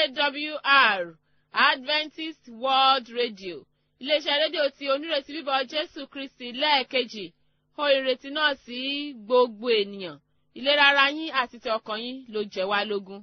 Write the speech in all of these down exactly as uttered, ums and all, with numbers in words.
W R Adventist World Radio iléeṣẹ́ rédíò tí onírètí bíbọ̀ Jésù Kristi lẹ́ẹ̀kejì ó ìrètí náà sí gbogbo ènìyàn ìlera ara yín àti ti ọkàn yín ló jẹ́ wá lógún.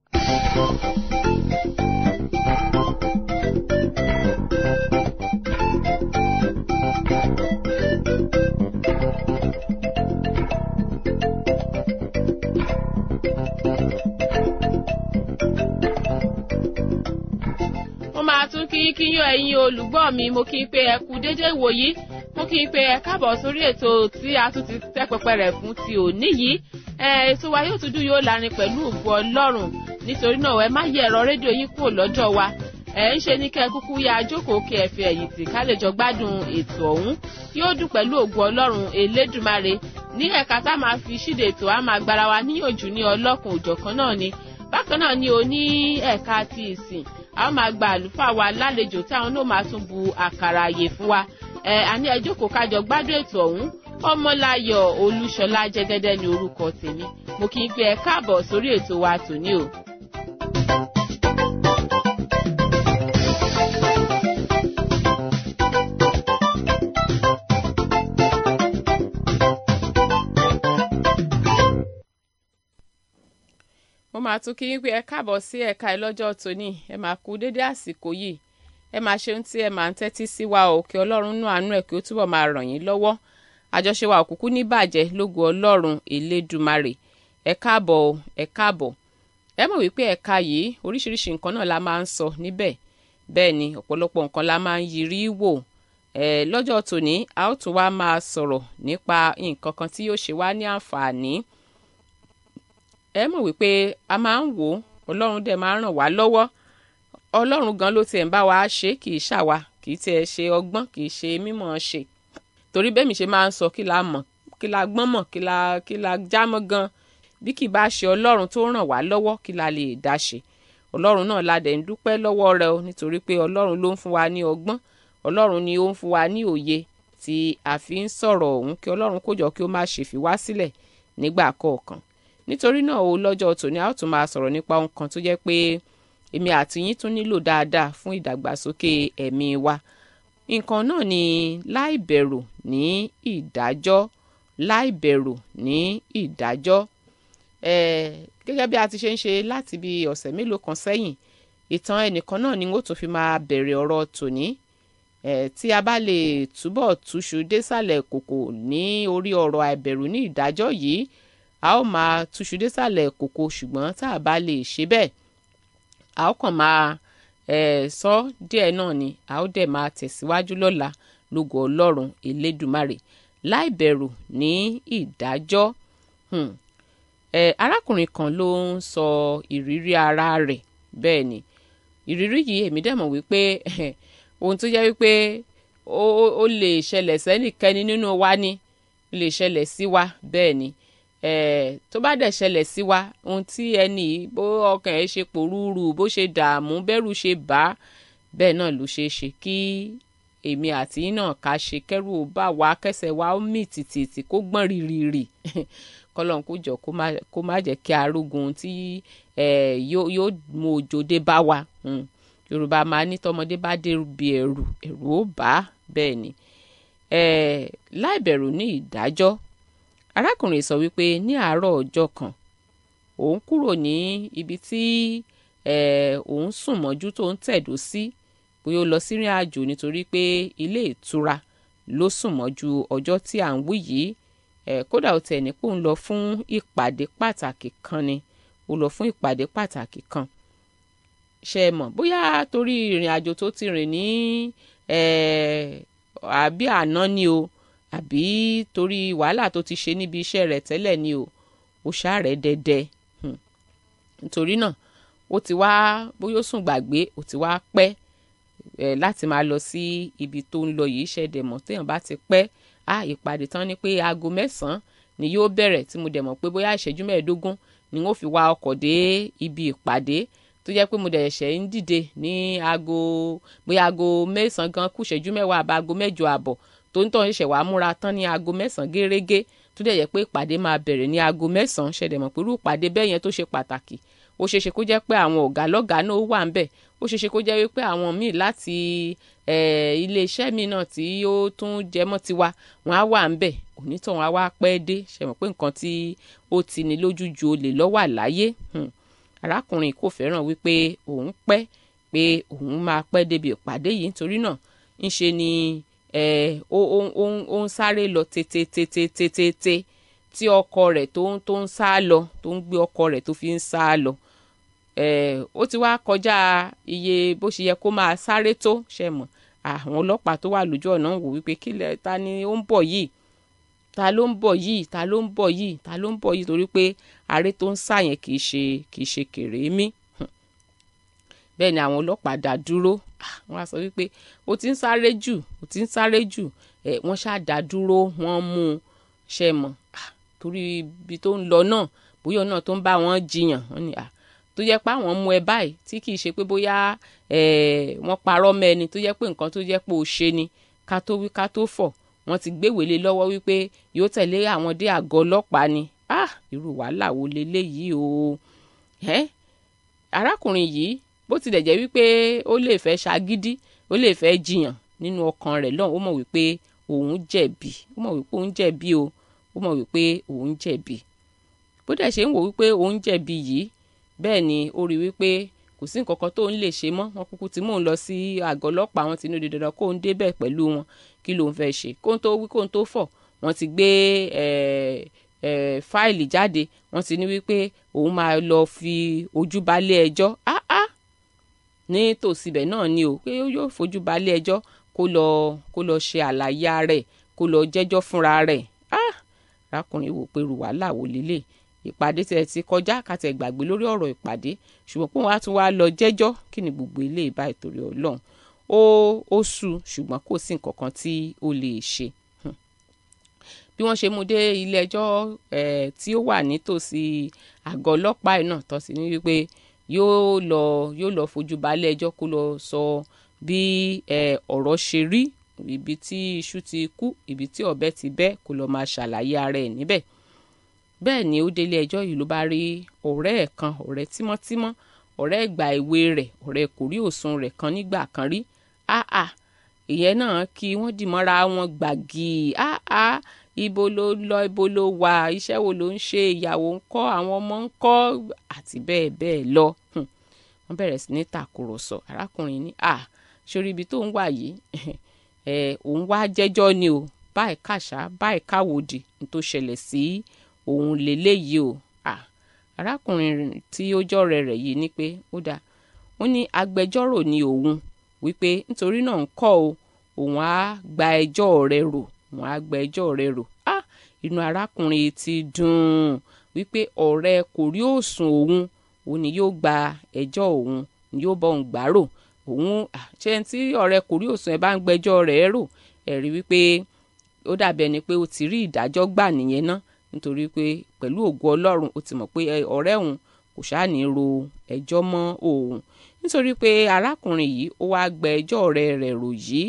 tún kí kí yín ẹ̀yin olùgbọ́ mi mo kí n pé ẹ kú dédé ìwòyí mo kí n pé ẹ káàbọ̀ sórí ètò tí a tún ti tẹ́ pẹpẹ rẹ̀ fún ti òní yìí ètò wa yóò tún dùn yóò lárin pẹ̀lú ògo Ọlọ́run nítorí náà ẹ má yẹ ẹ̀rọ rédíò yín kúrò lọ́jọ́ wa ẹ ń ṣe ní kẹ́ kúkú ya jókòó kí ẹ fi ẹ̀yìn tì ká lè jọ gbádùn ètò ọ̀hún yóò dùn pẹ̀lú ògo Ọlọ́run Elédùmarè ní ẹ̀ka tá máa fi ṣíde ètò a máa gbára wa níyànjú ní ọlọ́kùn òjọ̀kan náà ni bákan náà ni o ní ẹ̀ka ti ìsìn a máa gba àlùfáà wa lálejò tí àwọn náà máa tún bu àkàrà àyè fún wa ẹ àní ẹ jókòó ká jọ gbádùn ètò ọ̀hún Ọmọláyọ̀ Olúṣọlá Jẹ́gẹ́dẹ́ ní orúkọ tèmi mo kì í pé ẹ káàbọ̀ sórí ètò wa tòní o. mo máa tún kí yín pé ẹ káàbọ̀ sí ẹ̀ka ẹ lọ́jọ́ tòní ẹ máa kú dédé àsìkò yìí ẹ máa ṣe ohun tí ẹ máa ń tẹ́tí sí wa o kí Ọlọ́run nú àánú ẹ̀ kí ó túbọ̀ máa ràn yín lọ́wọ́ àjọṣe wa òkùnkùn ní bàjẹ́ lógo Ọlọ́run Elédùmarè ẹ káàbọ̀ o ẹ káàbọ̀ ẹ mọ̀ wípé ẹ̀ka yìí oríṣiríṣi nǹkan náà la máa ń sọ níbẹ̀ bẹ́ẹ̀ ni ọ̀pọ̀lọpọ̀ nǹkan la máa ń yiri wò ẹ lọ́jọ́ tòní a ó tún wá máa sọ̀rọ̀ nípa nǹkan kan tí yóò ṣe wá ní àǹfààní ẹ mọ̀ wípé a máa ń wò Ọlọ́run dẹ̀ máa ń ràn wá lọ́wọ́ Ọlọ́run gan ló tiẹ̀ ń bá wa ṣe kì í ṣàwa kì í tiẹ̀ ṣe ọgbọ́n kì í ṣe mímọ̀ ṣe torí bẹ́ẹ̀ mi ṣe máa ń sọ kí la mọ̀ kí la gbọ́n mọ̀ kí la kí la jámọ́ gan bí kì bá ṣe Ọlọ́run tó ràn wá lọ́wọ́ kí la lè dá ṣe Ọlọ́run náà la dẹ̀ ń dúpẹ́ lọ́wọ́ rẹ̀ o nítorí pé Ọlọ́run ló ń fún wa ní ọgbọ́n Ọlọ́run ni ó ń fún wa ní òye tí a fi ń sọ̀rọ̀ òun kí Ọlọ́run kó jọ kí ó má ṣe fi wá sílẹ̀ nígbà kọ̀ọ̀kan nítorí náà o lọ́jọ́ tòní a ó tún máa sọ̀rọ̀ nípa ohun kan tó jẹ́ pé èmi àti yín tún nílò dáadáa fún ìdàgbàsókè ẹ̀mí wa nǹkan náà ni láìbẹ̀rù ní ìdájọ́ láìbẹ̀rù ní ìdájọ́ ẹ̀ẹ́ gẹ́gẹ́ bí a ti ṣe ń ṣe láti bí ọ̀sẹ̀ mélòó kan sẹ́yìn ìtàn ẹnìkan náà ni ó tún fi máa bẹ̀rẹ̀ ọ̀rọ̀ tòní ẹ̀ẹ́ tí a bá lè túbọ̀ túṣu désàlẹ̀ kòkò ní orí ọ̀rọ̀ àìbẹ̀rù ní ìdájọ́ yìí a ó máa túṣu désàlẹ̀ kòkò ṣùgbọ́n tá a bá lè ṣe bẹ́ẹ̀ a ó kàn máa ẹ̀ sọ díẹ̀ náà ni a ó dẹ̀ máa tẹ̀síwájú lọ́la lógo Ọlọ́run Elédùmarè láìbẹ̀rù ní ìdájọ́ ẹ̀ arákùnrin kan ló ń sọ ìrírí ara rẹ̀ bẹ́ẹ̀ ni ìrírí yìí èmi dẹ̀ mọ̀ wípé ohun tó jẹ́ wípé ó lè ṣẹlẹ̀ sẹ́nìkẹ́ni nínú wa ni lè ṣẹlẹ̀ sí wa bẹ́ẹ̀ ni Eh, tó bá dẹ̀ ṣẹlẹ̀ sí wa ohun tí ẹni bó ọkàn ẹ̀ ṣe pòrúurú bó ṣe dààmú bẹ́rù ṣe bá bẹ́ẹ̀ náà ló ṣe é ṣe kí èmi àti yín náà ká ṣe kẹ́rù bá wa kẹsẹ̀ wa ó mì tìtìtì kó gbọ́n rìrìrì kọ́lọ́n kó jọ kó má jẹ́ kí arógun tí yóò mú òjò dé bá wa Yorùbá máa ní tọmọdé bá dé bí ẹ̀rù ẹ̀rù ó bá bẹ́ẹ̀ ni láìbẹ̀rù ní ìdájọ́ arákùnrin sọ wípé ní àárọ̀ ọjọ́ kan òun kúrò ní ibi tí òun sùn mọ́jú tó ń tẹ̀dó sí bóyá ó lọ sírìn àjò nítorí pé ilé ìtura ló sùn mọ́jú ọjọ́ tí à ń wí yìí kódà ó tẹ̀ ní pé òun lọ fún ìpàdé pàtàkì kan ni ó lọ fún ìpàdé pàtàkì kan ṣe é mọ̀ bóyá torí ìrìn àjò tó ti rìn ní àbí àná ni o àbí torí wàhálà tó ti ṣe níbi iṣẹ́ rẹ̀ tẹ́lẹ̀ ni o ó ṣàárẹ̀ dẹ́dẹ́ nítorí náà ó ti wá bóyá ó sùn gbàgbé ó ti wá pẹ́ ẹ̀ láti máa lọ sí ibi tó ń lọ yìí ṣẹ̀dẹ̀ mọ̀ téèyàn bá ti pẹ́ á ìpàdé tán ni pé aago mẹ́sàn-án ni yóò bẹ̀rẹ̀ tí mo dẹ̀ mọ̀ pé bóyá ìṣẹ́jú mẹ́ẹ̀ẹ́dógún ni wọ́n fi wá ọkọ̀ dé ibi ìpàdé tó jẹ́ pé mo dẹ̀ ṣẹ̀ ń dìde ní aago bóyá aago mẹ́sàn-án gan kù ìṣẹ́jú mẹ́wàá àbá aago mẹ́jọ àbọ̀ tó ń tọ́ ṣẹ̀ṣẹ̀ wàá múra tán ní aago mẹ́sàn-án gẹ́rẹ́gẹ́ tó dẹ̀ yẹ pé ìpàdé máa bẹ̀rẹ̀ ní aago mẹ́sàn-án ṣẹ̀dẹ̀ mọ̀ pé irú ìpàdé bẹ́ẹ̀ yẹn tó ṣe pàtàkì ó ó ṣeéṣe kó jẹ́ pé àwọn ọ̀gá lọ́gàá náà wà ńbẹ̀ ó ṣeéṣe kó jẹ́ wípé àwọn míì láti ilé iṣẹ́ mi náà tí ó tún jẹmọ́ tiwa wọn á wà ńbẹ̀ onítọ̀hún á wá pẹ́ dé ṣe mọ̀ pé nǹkan tí ó ti ní lójú ju olè lọ́wọ́ àláyé arákùnrin kò fẹ́ràn wípé òun pẹ́ pé òun máa pẹ́ débi ìpàdé yìí nítorí náà ńṣe ni ó ń sáré lọ tètè tí ọkọ rẹ̀ tó ń sá lọ tó ń gbé ọkọ rẹ̀ tó fi ń sá lọ ó ti wá kọjá iye bó ṣe yẹ kó máa sáré tó ṣe mọ̀ àwọn ọlọ́pàá tó wà lójú ọ̀nà ń wò wípé kílẹ̀ ta ni ó ń bọ̀ yìí ta ló ń bọ̀ yìí ta ló ń bọ̀ yìí ta ló ń bọ̀ yìí torí pé aré tó ń sá yẹn kì í ṣe kì í ṣe kèrémí bẹ́ẹ̀ ni àwọn ọlọ́pàá dá dúró wọ́n á sọ wípé ó ti ń sáré jù ó ti ń sáré jù ẹ̀ wọ́n ṣáà dá dúró wọ́n mú un ṣe mọ̀ torí ibi tó ń lọ náà bóyá náà tó ń bá wọn jiyàn wọ́n ní tó jẹ́ pé àwọn mú ẹ báyìí tí kì í ṣe pé bóyá wọ́n parọ́ mẹ́ni tó jẹ́ pé nǹkan tó jẹ́ pé ó ṣe ni ká tó wí ká tó fọ̀ wọ́n ti gbéwèé lé lọ́wọ́ wípé yóò tẹ̀lé àwọn dé àgọ́ ọlọ́pàá ni irú wàhálà wo leléyìí o arákùnrin yìí bó tilẹ̀ jẹ́ wípé ó lè fẹ́ ṣagídí ó lè fẹ́ jiyàn nínú ọkàn rẹ̀ lọ́hùn ó mọ̀ wípé òun jẹ̀bi ó mọ̀ wípé òun jẹ̀bi o ó mọ̀ wípé òun jẹ̀bi bó dẹ̀ ṣe ń wò wípé òun jẹ̀bi yìí bẹ́ẹ̀ ni ó rí wípé kò sí nǹkan kan tó ń lè ṣe mọ́ wọn kúkú tí mò ń lọ sí àgọ́ ọlọ́pàá wọn ti ní dandan kó ń débẹ̀ pẹ̀lú wọn kí ló ń fẹ́ ṣe kó ń tó wí kó ń tó fọ̀ wọ́n ti gbé fáìlì jáde wọ́n ti ní wípé òun máa lọ fi ojú balẹ̀ ẹjọ́ áá ní tòsíbẹ̀ náà ni o pé yóò fojú balẹ̀ ẹjọ́ kó lọ kó lọ ṣe àlàyé ara ẹ̀ kó lọ jẹ́jọ́ fúnra rẹ̀ arákùnrin wò pé ru wàhálà wò lélẹ̀ ìpàdé tẹ̀ ti kọjá kàtẹ́ gbàgbé lórí ọ̀rọ̀ ìpàdé ṣùgbọ́n pé wọ́n á tún wá lọ jẹ́jọ́ kí ni gbogbo ilé ìbá ìtòrí ọlọ́run ó ó sú ṣùgbọ́n kò sí nǹkan kan tí ó lè ṣe bí wọ́n ṣe mú dé ilé ẹjọ́ tí ó wà nítòsí àgọ́ ọlọ́pàá yìí náà tó sì ní wípé yóò lọ yóò lọ fojú balẹ̀ ẹjọ́ kó lọ sọ bí ọ̀rọ̀ ṣe rí ibi tí iṣu ti kú ibi tí ọ̀bẹ ti bẹ́ kó lọ máa ṣàlàyé ara ẹ̀ níbẹ̀ bẹ́ẹ̀ ni ó délé ẹjọ́ yìí ló bá rí ọ̀rẹ́ ẹ̀ kan ọ̀rẹ́ tímọ́tímọ́ ọ̀rẹ́ ìgbà èwe rẹ̀ ọ̀rẹ́ kòrí òsùn rẹ̀ kan nígbà kan rí áà ìyẹn náà kí wọ́n dì mọ́ra wọn gbàgì áà ibo ló lọ ibo ló wà iṣẹ́ wo ló ń ṣe ìyàwó ń kọ́ àwọn ọmọ ń kọ́ àti bẹ́ẹ̀ bẹ́ẹ̀ lọ wọ́n bẹ̀rẹ̀ sí ní tàkùrọ̀sọ arákùnrin ní à sórí ibi tó ń wà yìí ẹ̀ òun wá jẹ́jọ́ ni o báyìí kàṣá báyìí káwòdì ní tó ṣẹlẹ̀ sí òun lélẹ́yìí o à arákùnrin tí ó jọ́rẹ̀ rẹ̀ yìí ní pé ó dáa ó ní agbẹjọ́rò ni òun wípé nítorí náà ń kọ́ o òun á gba ẹjọ́ rẹ̀ rò òun á gba ẹjọ́ rẹ̀ rò á inú arákùnrin ti dùn wípé ọ̀rẹ́ kò rí òsùn òun òun ni yóò gba ẹjọ́ òun ni yóò bá òun gbàrò òun ṣe tí ọ̀rẹ́ kò rí òsùn ẹ̀ bá ń gbẹjọ́ rẹ̀ rò ẹ̀ rí wípé ó dàbí ẹni pé ó ti rí ìdájọ́ gbà nìyẹn ná nítorí pé pẹ̀lú ògo ọlọ́run ó ti mọ̀ pé ọ̀rẹ́ òun kò ṣáà ní ro ẹjọ́ mọ́ òun nítorí pé arákùnrin yìí ó wáá gba ẹjọ́ ọ̀rẹ́ rẹ̀ rò yìí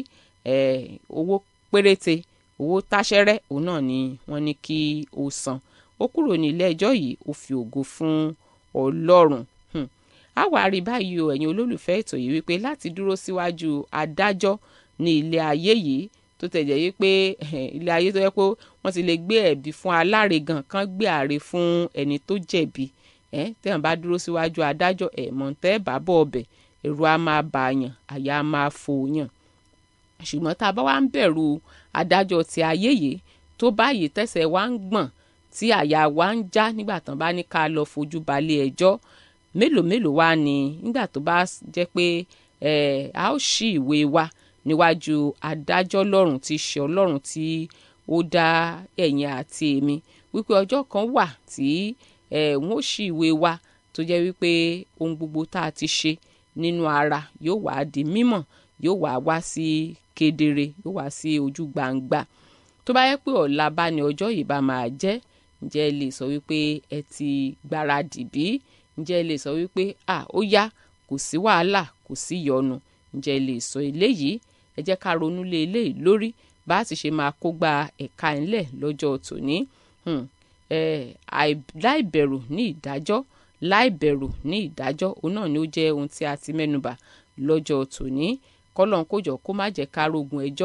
owó péréte owó táṣẹ́rẹ́ òun náà ni wọ́n ní kí ó san ó kúrò ní ilé ẹjọ́ yìí ó fi ògo fún ọlọ́run a wá rí báyìí o ẹ̀yin olólùfẹ́ ètò yìí wípé láti dúró síwájú adájọ́ ní ilé ayé yìí tó tẹ̀jẹ̀ yí pé ilé ayé tó yẹ pé wọ́n ti lè gbé ẹ̀bi fún aláre gan kan gbé àre fún ẹni tó jẹ̀bi ẹ̀ tẹ̀yàn bá dúró síwájú adájọ́ ẹ̀ mọ̀ntẹ́ bàbọ̀ ọbẹ̀ ẹ̀rù á máa bà yàn àyà á máa fò yàn ṣùgbọ́n tá a bá wá ń bẹ̀rù adájọ́ ti ayé yìí tó báyìí tẹ̀sẹ̀ wá ń gbọ̀n tí àyà wa ń já nígbà tán bá ní ká lọ fojú balẹ̀ ẹjọ́ mélòó mélòó wá ni nígbà tó bá jẹ́ pé ẹ̀ a ó ṣí ìwé wa níwájú adájọ́ lọ́run tí í ṣe ọlọ́run tí ó dá ẹ̀yin àti èmi wípé ọjọ́ kan wà tí ẹ̀ wọ́n ó ṣí ìwé wa tó jẹ́ wípé ohun gbogbo tá a ti ṣe nínú ara yóò wá di mímọ̀ yóò wá wá sí kedere yóò wá sí ojú gbangba tó bá yẹ pé ọ̀la bá ní ọjọ́ yìí bá máa jẹ́ ǹjẹ́ ẹ lè sọ wípé ẹ ti gbáradì bí ǹjẹ́ ẹ lè sọ wípé à ó yá kò sí wàhálà kò sí yọnu ǹjẹ́ ẹ lè sọ eléyìí ẹ jẹ́ ká ronú lé eléyìí lórí bá a ti ṣe máa kó gba ẹ̀ka ńlẹ̀ lọ́jọ́ tòní láìbẹ̀rù ní ìdájọ́ láì bẹ̀rù ní ìdájọ́. Òun náà ni ó jẹ́ ohun tí a ti mẹ́nubà lọ́jọ́ tòní. Kọ́lọ́run kó jọ̀ọ́ kó má jẹ́ ká rógun ẹjọ́,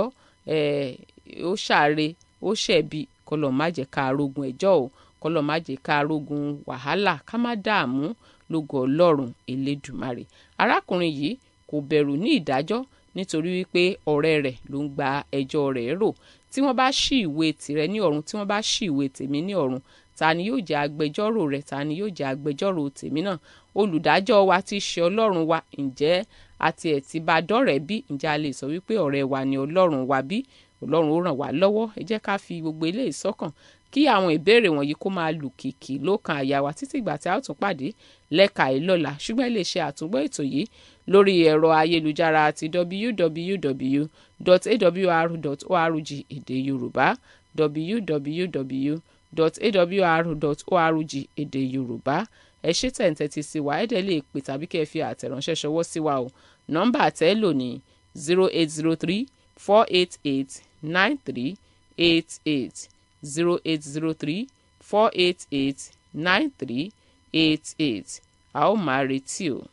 ó ṣàre ó ṣẹ̀bi, kọ́lọ́run má jẹ́ ká rógun ẹjọ́ o, kọ́lọ́run má jẹ́ ká rógun wàhálà, ká má dààmú lógo Ọlọ́run Elédùmarè. Arákùnrin yìí kò bẹ̀rù ní ìdájọ́ nítorí wípé ọ̀rẹ́ rẹ̀ ló ń gba ẹjọ́ rẹ̀ rò. Tí wọ́n bá ṣí ìwé tìrẹ ní ọ̀run, tí wọ́n bá ṣí ìwé tèmi ní ọ̀run, ta ni yóò jẹ́ agbẹjọ́rò rẹ̀, ta ni yóò jẹ́ agbẹjọ́rò tèmi náà? Olùdájọ́ wa tí í ṣe Ọlọ́run wa, ǹjẹ́ àti ẹ̀ ti bá dọ́rẹ̀ẹ́ bí? Ǹjẹ́ a lè sọ wípé ọ̀rẹ́ wa ni Ọlọ́run wa bí? Ọlọ́run ó ràn wá lọ́wọ́. Ẹ jẹ́ ká fi gbogbo eléyìí sọ́kàn kí àwọn ìbéèrè wọ̀nyí kó máa lù kìkì lókàn àyà wa títí ìgbà tí a ó tún pàdé lẹ́ka ìlọ́la. Ṣùgbọ́n ẹ lè ṣe àtúngbọ́ ètò yìí lórí ẹ̀rọ ayélujára àti w w w dot a w r dot org èdè Yorùbá, w w w dot a w r dot org èdè Yorùbá. Ẹ ṣé tẹ̀ ń tẹ́tí sí wa. Ẹ dẹ̀ lè pè tàbí kẹ́ ẹ fi àtẹ̀ránṣẹ́ ṣọwọ́ sí wa o. Nọ́mbà tẹ́ lò ní zero eight zero three four eight eight nine three eight eight zero eight zero three four eight eight nine three eight eight. A ó máa retí o.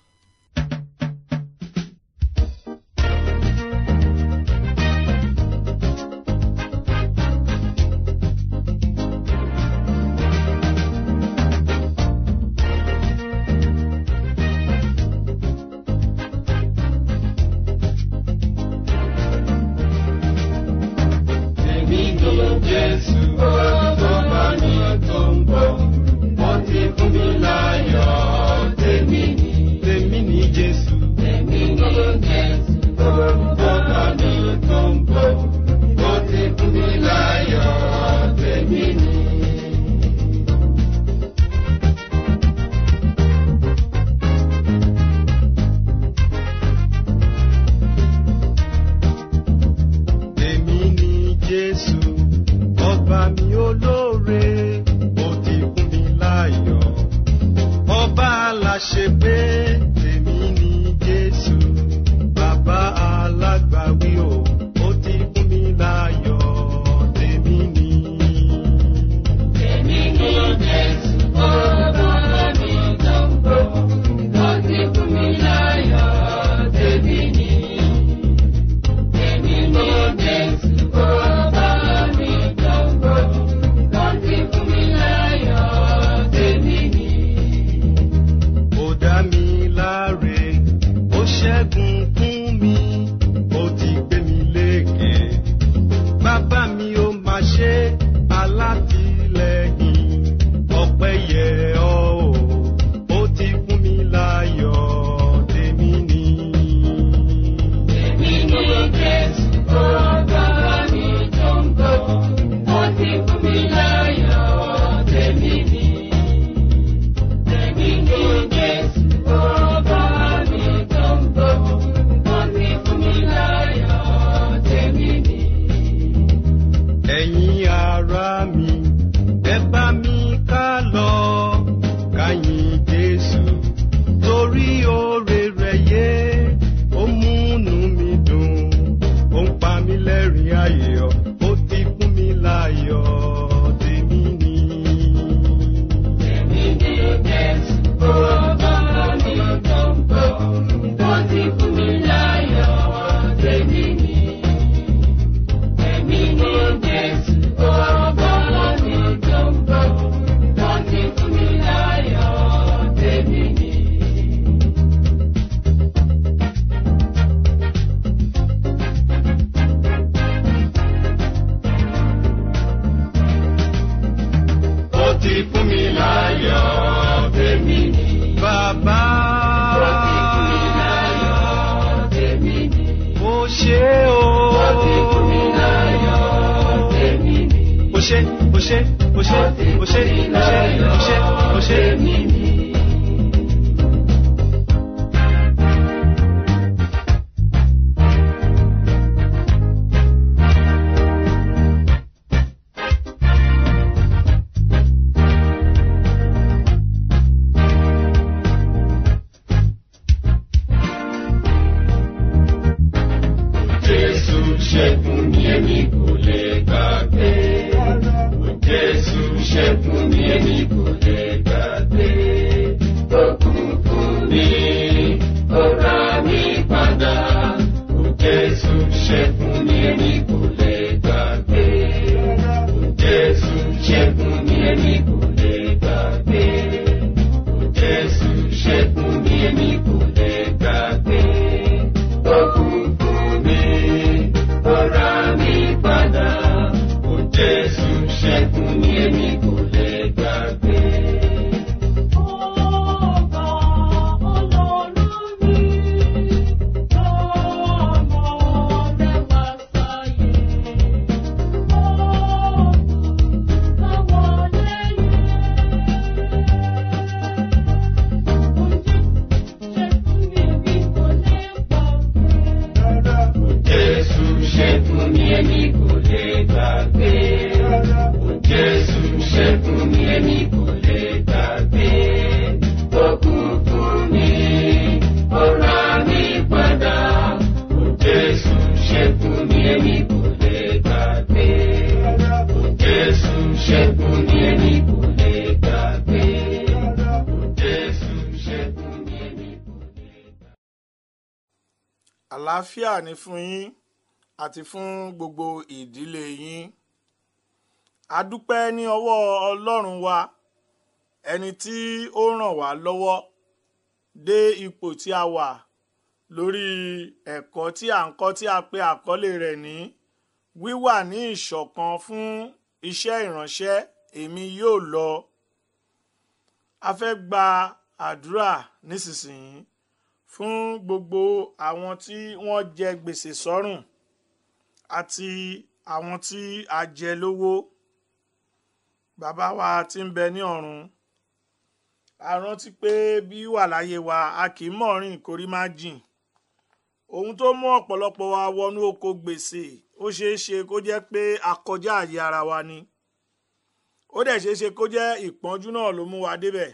Ṣẹ́gun ni èmi kò lè gbàgbé. Jésù ṣẹ́gun. Àlàáfíà ni fún yín àti fún gbogbo ìdílé yín. A dúpẹ́ ní ọwọ́ Ọlọ́run wa, ẹni tí ó ràn wá lọ́wọ́ dé ipò tí a wà lórí ẹ̀kọ́ tí à ń kọ́ tí a pè àkọlé rẹ̀ ní wíwà ní ìṣọ̀kan fún iṣẹ́ ìránṣẹ́ èmi yóò lọ. A fẹ́ gba àdúrà nísinsìnyí fún gbogbo àwọn tí wọ́n jẹ gbèsè sọ́rùn àti àwọn tí a jẹ lówó. Bàbá wa tí ń bẹ ní ọ̀run, a rántí pé bí wà láyé wa a kì í mọ̀ rìn kórí má jìn. Ohun tó mú ọ̀pọ̀lọpọ̀ wa wọnú oko gbèsè ó ṣeé ṣe kó jẹ́ pé a kọjá àyè ara wa ni. Ó dẹ̀ ṣeé ṣe kó jẹ́ ìpọ́njú náà ló mú wa débẹ̀.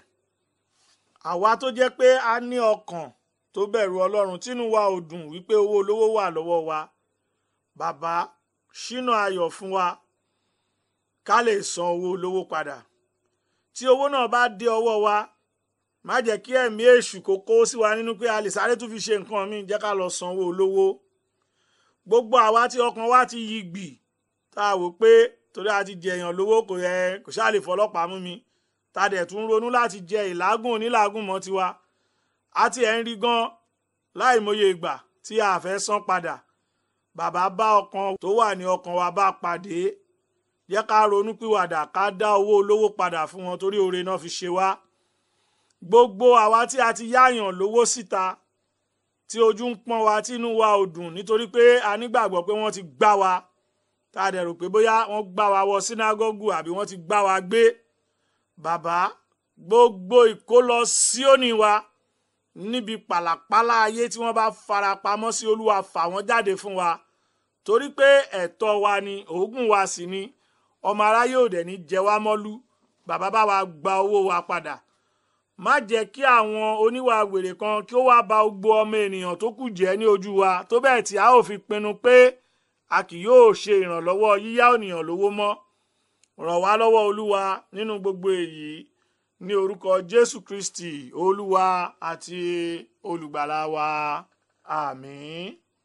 Àwa tó jẹ́ pé a ní ọkàn tó bẹ̀rù Ọlọ́run tínú wa ò dùn wípé owó olówó wà lọ́wọ́ wa. Bàbá, ṣínà ayọ̀ fún wa ká lè san owó olówó padà. Tí owó náà bá dé ọwọ́ wa, má jẹ́ kí ẹ̀mí èṣù kó kó sí wa nínú pé a lè sáré tún fi ṣe nǹkan míì, jẹ́ ká lọ san owó olówó. Gbogbo àwa tí ọkàn wa ti yí gbì tá a wò pé torí a ti jẹ èèyàn lówó kò yẹ kò ṣáà lè fọlọ́pàá mú mi, ta dẹ̀ tún ronú láti jẹ ìlágùn onílàágùn mọ́ tiwa. A ti ẹ̀ ń rí gan láìmọye ìgbà tí a fẹ́ san padà. Bàbá, bá ọkàn tó wà ní ọkàn wa bá pàdé, jẹ́ ká ronú pìwàdà ká dá owó olówó padà fún wọn torí oore náà fi ṣe wá. Gbogbo àwa tí a ti yáyàn lówó síta tí ojú ń pọ́n wa tí inú wa ò dùn nítorí pé a nígbàgbọ́ pé wọ́n ti gbá wa, tá a dẹ̀ rò pé bóyá wọ́n gbá wa wọ sínágọ́gù àbí wọ́n ti gbá wa gbé. Bàbá, gbogbo ìkólọ Síónì wa níbi pàlàpálá ayé tí wọ́n bá fara pamọ́ sí, Olúwa fà wọ́n jáde fún wa torí pé ẹ̀tọ́ wa ni, òógùn wa sì ni. Ọmọ aráyé ò dẹ̀ ní jẹ wá mọ́lú. Bàbá, bá wa gba owó wa padà. Má jẹ́ kí àwọn oníwà wèrè kan kí ó wá ba gbogbo ọmọ ènìyàn tó kù jẹ́ ní ojú wa tó bẹ́ẹ̀ tí a ó fi pinnu pé a kì yóò ṣe ìrànlọ́wọ́ yíyá ènìyàn lówó mọ́. Ràn wá lọ́wọ́ Olúwa nínú gbogbo èyí, ní orúkọ Jésù Kristi Olúwa àti olùgbàlà wa. Àmín.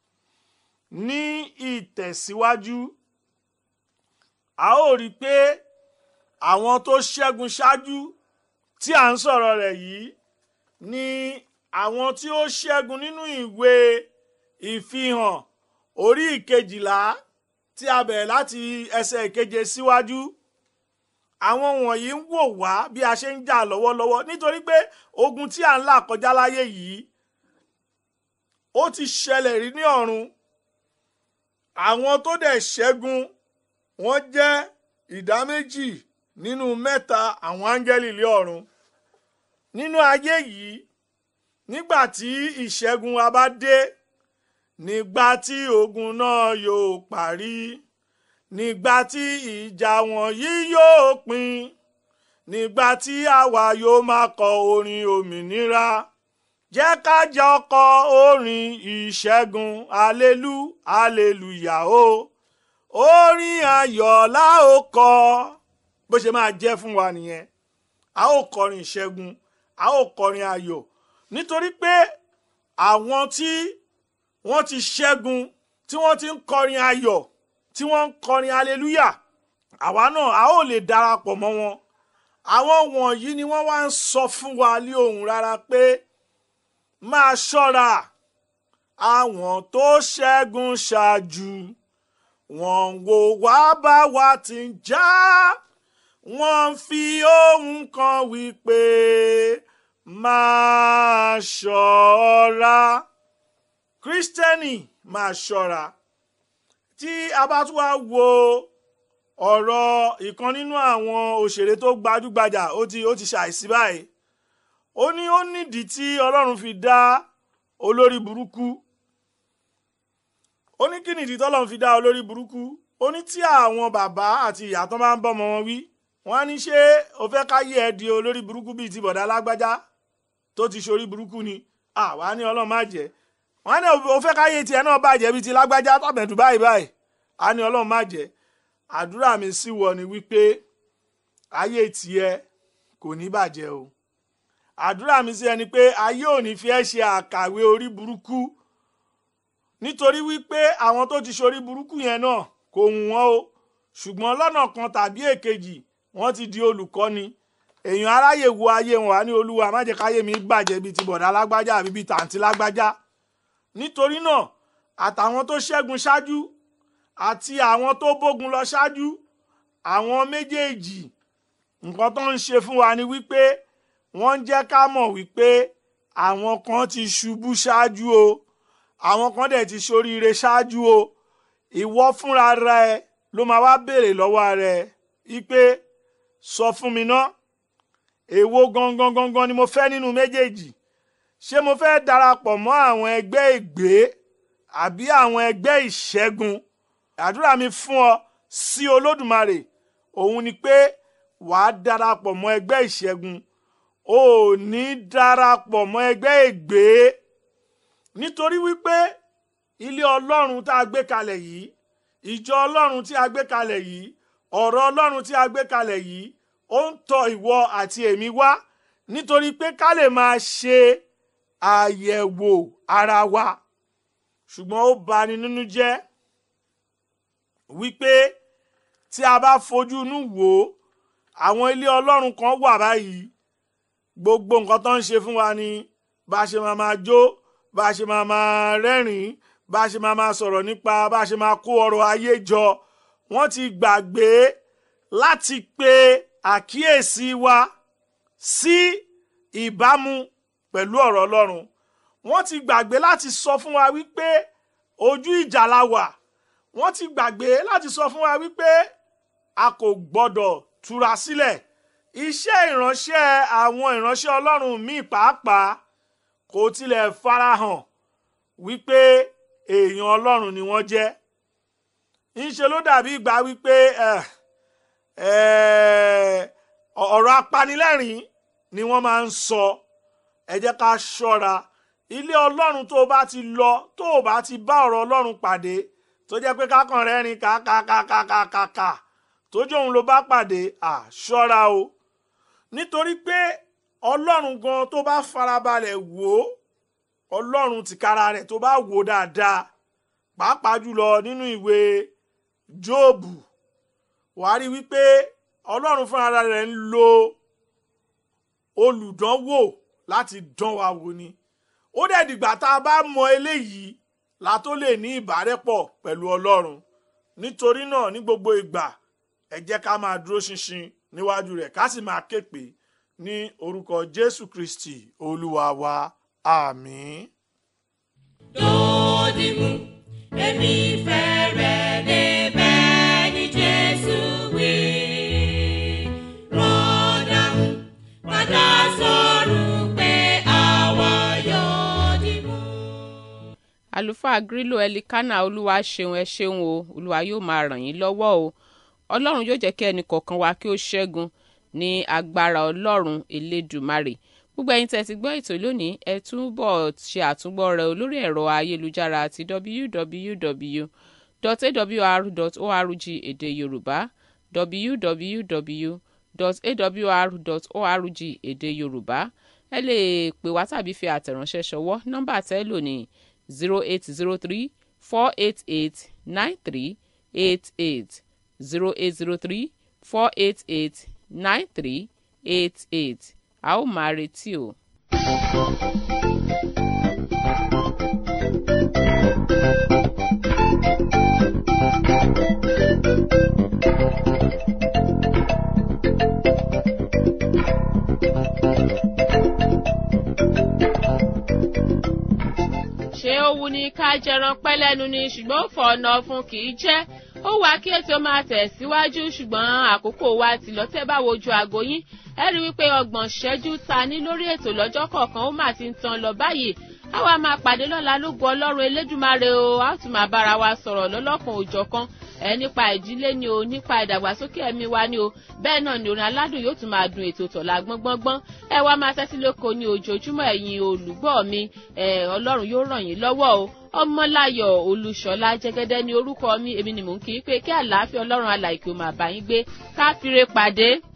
Ní ìtẹ̀síwájú, a ó rí i pé àwọn tó ṣẹ́gun ṣáájú tí à ń sọ̀rọ̀ rẹ̀ yìí ni àwọn tí ó ṣẹ́gun nínú ìwé Ìfihàn orí ìkejìlá tí a bẹ̀rẹ̀ láti ẹsẹ̀ ìkeje síwájú. Àwọn wọ̀nyí ń wò wá bí a ṣe ń jà lọ́wọ́lọ́wọ́ nítorí pé ogun tí à ń là kọjá láyé yìí ó ti ṣẹlẹ̀ rí ní ọ̀run. Àwọn tó dẹ̀ ṣẹ́gun wọ́n jẹ́ ìdá méjì nínú mẹ́ta àwọn áńgẹ́lì ilé ọ̀run. Nínú ayé yìí, nígbà tí ìṣẹ́gun wa bá dé, nígbà tí ogun náà yóò parí, nígbà tí ìjà wọ̀nyí yóò pin, nígbà tí àwa yóò máa kọ orin òmìnira, jẹ́ ká jọ kọ orin ìṣẹ́gun alelu aleluya o. Orin ayọ̀ la ó kọ. Bó ṣe máa jẹ́ fún wa nìyẹn. A ó kọrin ìṣẹ́gun, a ó kọrin ayọ̀ nítorí pé àwọn tí wọ́n ti ṣẹ́gun, tí wọ́n ti ń kọrin ayọ̀, tí wọ́n ń kọrin aleluya, àwa náà a ó lè darapọ̀ mọ́ wọn. Àwọn wọ̀nyí ni wọ́n wá ń sọ fún wa ní ohùn rárá pé máa ṣọ́ra. Àwọn tó ṣẹ́gun ṣáájú, wọ́n wò wá bá wa ti ń jà, wọ́n fi ohùn kan wí pé máa ṣọ́ra. Kristẹni, máa ṣọ́ra. Tí a bá tún wá wo ọ̀rọ̀ ìkan nínú àwọn òṣèré tó gbajúgbajà, ó ti ó ti ṣàìsí báyìí. Ó ní ó nídìí tí Ọlọ́run fi dá olórí burúkú. Ó ní kí nìdí tọ́lọ́run fi dá olórí burúkú. Ó ní tí àwọn bàbá àti ìyá tó máa ń bọ́mọ wọn wí, wọ́n á ní ṣé o fẹ́ káyé ẹ di olórí burúkú bíi ti bọ̀dá lágbájá tó ti ṣorí burúkú ni? Àwa ní Ọlọ́run má jẹ́. Wọ́n á ní o fẹ́ káyé tiẹ̀ náà bàjẹ́ bíi ti lágbájá tàbẹ̀dù báyìí báyìí. A ní Ọlọ́run má jẹ́. Àdúrà mi sí wọ ni wípé ayé tiẹ̀ kò ní bàjẹ́ o. Àdúrà mi sí ẹni pé ayé ò ní fi ẹ́ ṣe àkàwé orí burúkú nítorí wípé àwọn tó ti ṣorí burúkú yẹn náà kò wù wọ́n o, ṣùgbọ́n lọ́nà kan tàbí èkejì wọ́n ti di olùkọ́ni. èèyàn aráyè wo ayé wọn wá ní olúwa má jẹ́ káyé mi bàjẹ́ bíi ti bọ̀dá lágbájá àbí bíi tàǹtí lágbájá. nítorí náà àtàwọn tó ṣẹ́gun ṣáájú àti àwọn tó bógun lọ ṣáájú, àwọn méjèèjì nǹkan tó ń ṣe fún wa ni wípé wọ́n ń jẹ́ ká mọ̀ wípé àwọn kan ti ṣubú ṣáájú o, àwọn kan dẹ̀ ti ṣoríire ṣáájú o. ìwọ fúnra rẹ ló máa wá béèrè lọ́wọ́ rẹ wípé sọ fún mi ná, èwo gangan gangan ni mo fẹ́ nínú méjèèjì? ṣé mo fẹ́ darapọ̀ mọ́ àwọn ẹgbẹ́ ègbé àbí àwọn ẹgbẹ́ ìṣẹ́gun? àdúrà mi fún ọ sí Olódùmarè òun ni pé wàá darapọ̀ mọ́ ẹgbẹ́ ìṣẹ́gun, o ò ní darapọ̀ mọ́ ẹgbẹ́ ègbé. nítorí wípé ilé Ọlọ́run tá a gbé kalẹ̀ yìí, ìjọ Ọlọ́run tí a gbé kalẹ̀ yìí, ọ̀rọ̀ Ọlọ́run tí a gbé kalẹ̀ yìí, ó ń tọ̀ ìwọ àti èmi wá nítorí pé ká lè máa ṣe àyẹ̀wò ara wa. ṣùgbọ́n ó bani nínú jẹ́ wípé tí a bá fojú inú wò ó, àwọn ilé Ọlọ́run kan wà báyìí, gbogbo nǹkan tó ń ṣe fún wa ni bá a ṣe máa máa jó, bá a ṣe máa máa rẹ́rìn-ín, bá a ṣe máa máa sọ̀rọ̀ nípa bá a ṣe máa kó ọrọ̀ ayé jọ. wọ́n ti gbàgbé láti pe àkíyèsí wa sí ìbámu pẹ̀lú ọ̀rọ̀ Ọlọ́run. wọ́n ti gbàgbé láti sọ fún wa wípé ojú ìjà la wà. wọ́n ti gbàgbé láti sọ fún wa wípé a kò gbọ́dọ̀ túra sílẹ̀. iṣẹ́ ìránṣẹ́ àwọn ìránṣẹ́ Ọlọ́run míì pàápàá kò tilẹ̀ farahàn wípé èèyàn Ọlọ́run ni wọ́n jẹ́. ńṣe ló dàbí ìgbà wípé ọ̀rọ̀ apanilẹ́rìn ni wọ́n máa ń sọ. ẹ jẹ́ ká ṣọ́ra. ilé Ọlọ́run tó bá ti lọ, tó bá ti bá ọ̀rọ̀ Ọlọ́run pàdé, tó jẹ́ pé kákan rẹ́rìn kàkàkàkàkàkà tó jẹ́ òun ló bá pàdé, à ṣọ́ra o. nítorí pé Ọlọ́run gan tó bá farabalẹ̀ wò ó, Ọlọ́run tìkára rẹ̀ tó bá wò dáadáa, pàápàá jùlọ nínú ìwé Jóòbù, wàá rí wípé Ọlọ́run fúnra rẹ̀ ń lo olùdánwò láti dán wa wò ni. ó dẹ̀ dìgbà tá a bá mọ eléyìí la tó lè ní ìbárẹ́pọ̀ pẹ̀lú Ọlọ́run. nítorí náà ní gbogbo ìgbà ẹ jẹ́ ká máa dúró ṣinṣin níwájú rẹ̀, ká sì máa ké pè ní orúkọ Jésù Kristi Olúwa wa, àmín. Dòdìmú èmi fẹ́ rẹ̀ débẹ̀ ní Jésù wí. Rọ́dàmú padà sọ̀rọ̀ pé àwa yóò dìmú. àlùfáà Grílò Ẹlikánà, olúwa ṣeun, ẹ ṣeun o, olúwa yóò máa ràn yín lọ́wọ́ o. Ọlọ́run yóò jẹ́ kí ẹnì kọ̀ọ̀kan wa kí ó ṣẹ́gun ní agbára Ọlọ́run Elédùmarè. gbogbo ẹ̀yin tẹ́ ti gbọ́ ètò lónìí, ẹ túbọ̀ ṣe àtúngbọ́ rẹ̀ lórí ẹ̀rọ ayélujára àti w w w dot a w r dot org èdè Yorùbá, w w w dot a w r dot org èdè Yorùbá. ẹ lè pè wá tàbí fi àtẹ̀ránṣẹ́ ṣọwọ́. nọ́mbà tẹ́ lò ní zero eight zero three four eight eight nine three eight eight zero eight zero three four eight eight nine three eight eight. a ó máa retí o. ṣé ó wu ni ká jẹran pẹ́ lẹ́nu ni, ṣùgbọ́n ó fọ ọ̀nà fún kì í jẹ́. ó wá kí ètò máa tẹ̀síwájú, ṣùgbọ́n àkókò wa ti lọ. tẹ́ bá wojú aago yín, ẹ rí wípé ọgbọ̀n ṣẹ́jú ta ní lórí ètò lọ́jọ́ kọ̀ọ̀kan ó mà ti ń tan lọ báyìí. a wá máa pàdé lọ́la lógo Ọlọ́run Elédùmarè o. a tún máa bára wa sọ̀rọ̀ lọ́lọ́kan òjọ̀kan, ẹ nípa ìdílé ni o, nípa ìdàgbàsókè ẹ̀mí wa ni o. bẹ́ẹ̀ náà ni orin aládùn yóò tún máa dun ètò tọ̀la gbọ́ngbọ́ngbọ́n. ẹ wá máa tẹ́tí lóko ní ojoojúmọ́ ẹ̀yin olùgbọ́ mi. ẹ Ọlọ́run yóò ràn yín lọ́wọ́ o. Ọmọláyọ̀ Olúṣọlá Jẹ́gẹ́dẹ́ ní orúkọ mi. èmi ni mò ń kí i pé kí àlàáfíà Ọlọ́run alààyè kí ó máa bá yín gbé. ká fire pàdé.